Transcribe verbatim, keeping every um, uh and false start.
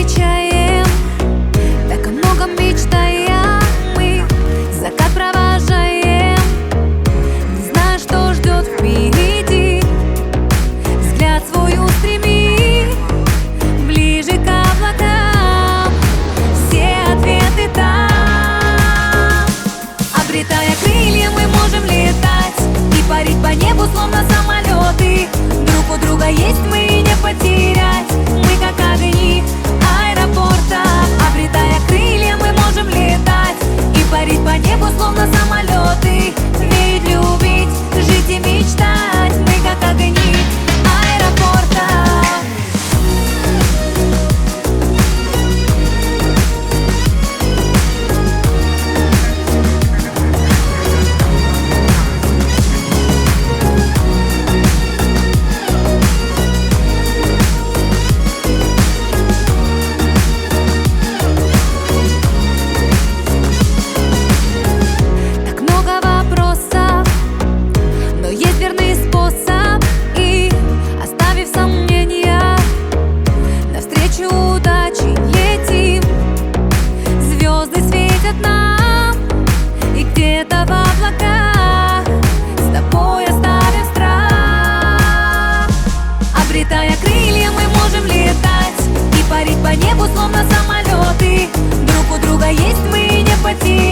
встречаем, так о многом мечтаем мы. Закат провожаем, не зная, что ждет впереди. Взгляд свой устреми ближе к облакам, все ответы там. Обретая крылья, мы можем летать и парить по небу, словно самолеты. Друг у друга есть мы и не потерять, мы как огни аэропорта. Обретая крылья, мы можем летать и парить по небу, словно самолеты. Верить, любить, жить и мечтать, мы как огни аэропорта. Обретая крылья, мы можем летать и парить по небу, словно самолеты. Друг у друга есть мы и не потерять.